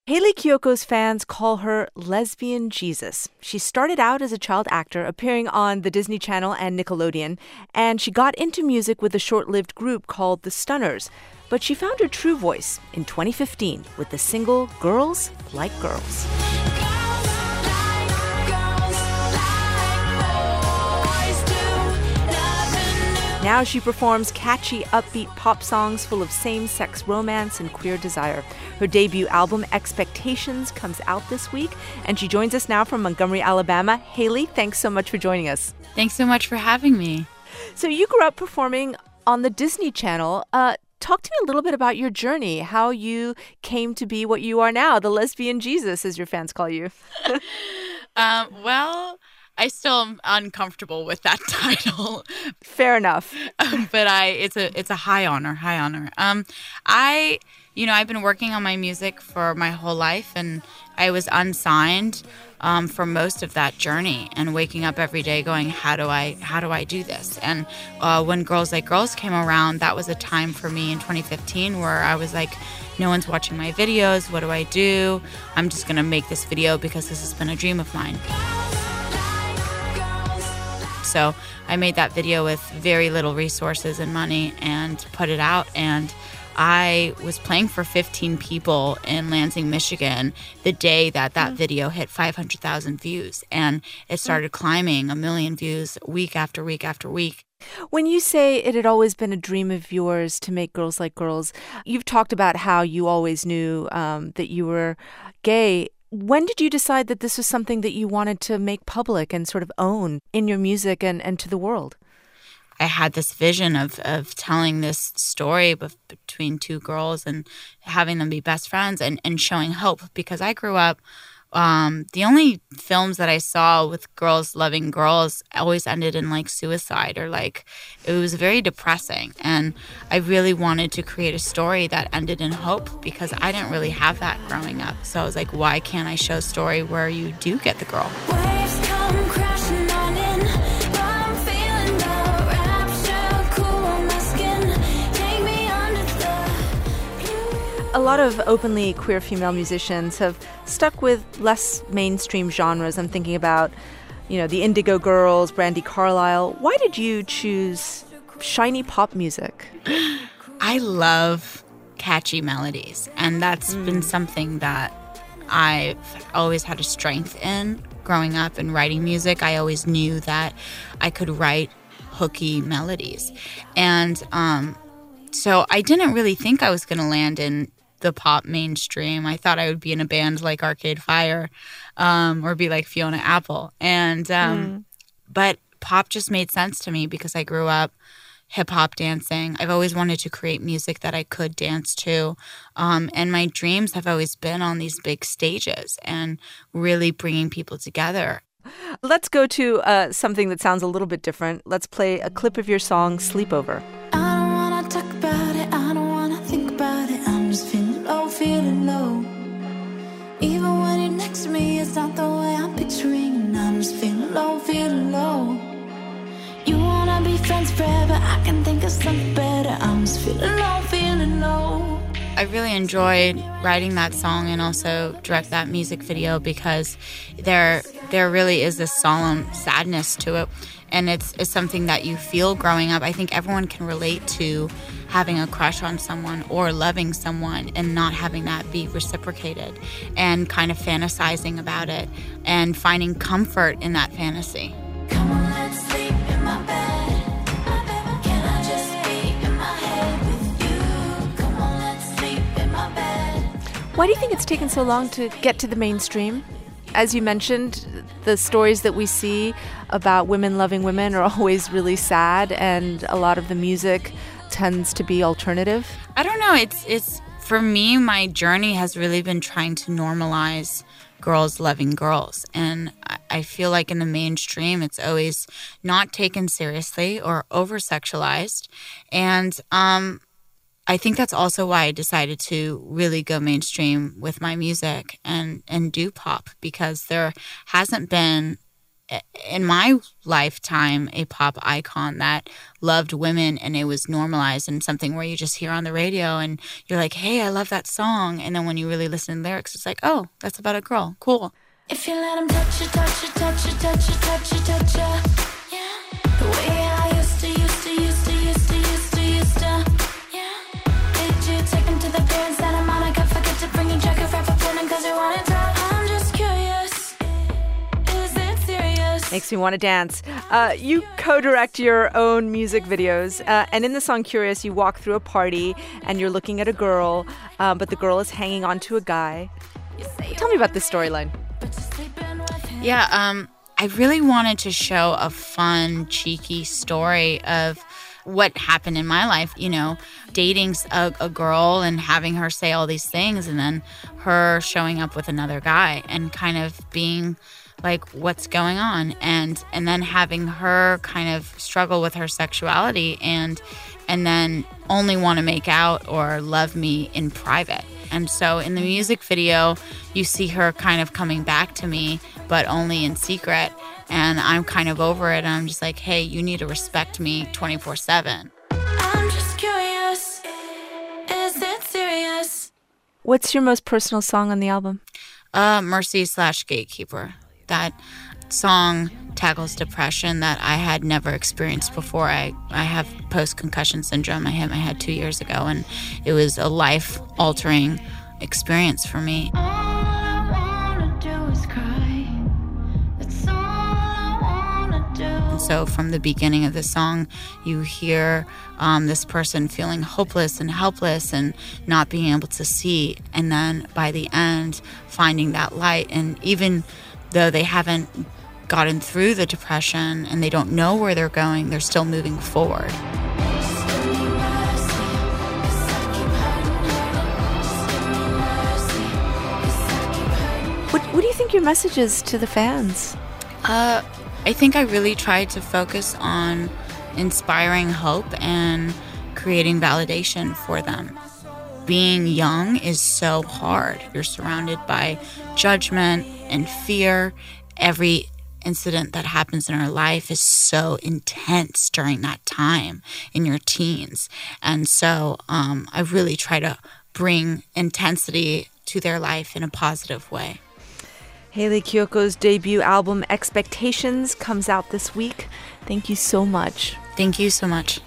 Hayley Kiyoko's fans call her Lesbian Jesus. She started out as a child actor, appearing on the Disney Channel and Nickelodeon, and she got into music with a short-lived group called The Stunners. But she found her true voice in 2015 with the single Girls Like Girls. Now she performs catchy, upbeat pop songs full of same-sex romance and queer desire. Her debut album, Expectations, comes out this week, and she joins us now from Montgomery, Alabama. Hayley, thanks so much for joining us. Thanks so much for having me. So you grew up performing on the Disney Channel. Talk to me a little bit about your journey, how you came to be what you are now, the Lesbian Jesus, as your fans call you. Well, I still am uncomfortable with that title. Fair enough. But it's a high honor. I've been working on my music for my whole life, and I was unsigned for most of that journey, and waking up every day going, how do I do this? And when Girls Like Girls came around, that was a time for me in 2015 where I was like, no one's watching my videos. What do I do? I'm just going to make this video because this has been a dream of mine. So I made that video with very little resources and money and put it out. And I was playing for 15 people in Lansing, Michigan, the day that video hit 500,000 views. And it started climbing 1 million views week after week after week. When you say it had always been a dream of yours to make Girls Like Girls, you've talked about how you always knew that you were gay. When did you decide that this was something that you wanted to make public and sort of own in your music and to the world? I had this vision of telling this story between two girls and having them be best friends and showing hope, because I grew up, the only films that I saw with girls loving girls always ended in like suicide, or like it was very depressing. And I really wanted to create a story that ended in hope, because I didn't really have that growing up. So I was like, why can't I show a story where you do get the girl? Waves come crashing on in, but I'm feeling the rapture, cool on my skin. Take me under the blue. A lot of openly queer female musicians have stuck with less mainstream genres. I'm thinking about, the Indigo Girls, Brandi Carlile. Why did you choose shiny pop music? I love catchy melodies, and that's been something that I've always had a strength in growing up and writing music. I always knew that I could write hooky melodies. And so I didn't really think I was going to land in the pop mainstream. I thought I would be in a band like Arcade Fire, or be like Fiona Apple. And but pop just made sense to me because I grew up hip-hop dancing. I've always wanted to create music that I could dance to. And my dreams have always been on these big stages and really bringing people together. Let's go to something that sounds a little bit different. Let's play a clip of your song, Sleepover. I don't wanna talk about it, I don't wanna think about it. I'm just feeling low. Even when you're next to me, it's not the way I'm picturing. I'm just feeling low. You wanna be friends forever, I can think of something better. I'm just feeling low. I really enjoyed writing that song and also direct that music video, because there really is this solemn sadness to it, and it's something that you feel growing up. I think everyone can relate to having a crush on someone or loving someone and not having that be reciprocated, and kind of fantasizing about it and finding comfort in that fantasy. Come on, let's sleep in my bed. Can I just be in my head with you? Come on, let's sleep in my bed. Why do you think it's taken so long to get to the mainstream? As you mentioned, the stories that we see about women loving women are always really sad, and a lot of the music tends to be alternative. I don't know. It's for me, my journey has really been trying to normalize girls loving girls. And I feel like in the mainstream, it's always not taken seriously or over-sexualized. And I think that's also why I decided to really go mainstream with my music and do pop, because there hasn't been in my lifetime, a pop icon that loved women, and it was normalized and something where you just hear on the radio and you're like, hey, I love that song. And then when you really listen to the lyrics, it's like, oh, that's about a girl. Cool. If you let him touch you, touch you, touch you, touch you, touch you, touch you, yeah. The way I used to, yeah. Did you take him to the pier and Santa Monica? Forget to bring your jacket for performing cause you wanted to. I'm just curious, is it serious? Makes me want to dance. You co-direct your own music videos, and in the song Curious, you walk through a party and you're looking at a girl, but the girl is hanging on to a guy. Tell me about this storyline. Yeah, I really wanted to show a fun, cheeky story of what happened in my life, you know, dating a girl and having her say all these things and then her showing up with another guy and kind of being like, what's going on? And then having her kind of struggle with her sexuality and then only want to make out or love me in private. And so in the music video, you see her kind of coming back to me, but only in secret. And I'm kind of over it. And I'm just like, hey, you need to respect me 24/7. I'm just curious, is it serious? What's your most personal song on the album? Mercy/Gatekeeper. That song tackles depression that I had never experienced before. I have post-concussion syndrome. I hit my head 2 years ago, and it was a life-altering experience for me. All I wanna do is cry. That's all I wanna do. And so from the beginning of the song, you hear this person feeling hopeless and helpless and not being able to see. And then by the end, finding that light. And even though they haven't gotten through the depression and they don't know where they're going, they're still moving forward. What do you think your message is to the fans? I think I really tried to focus on inspiring hope and creating validation for them. Being young is so hard. You're surrounded by judgment and fear. Every incident that happens in our life is so intense during that time in your teens. And so I really try to bring intensity to their life in a positive way. Hayley Kiyoko's debut album, Expectations, comes out this week. Thank you so much. Thank you so much.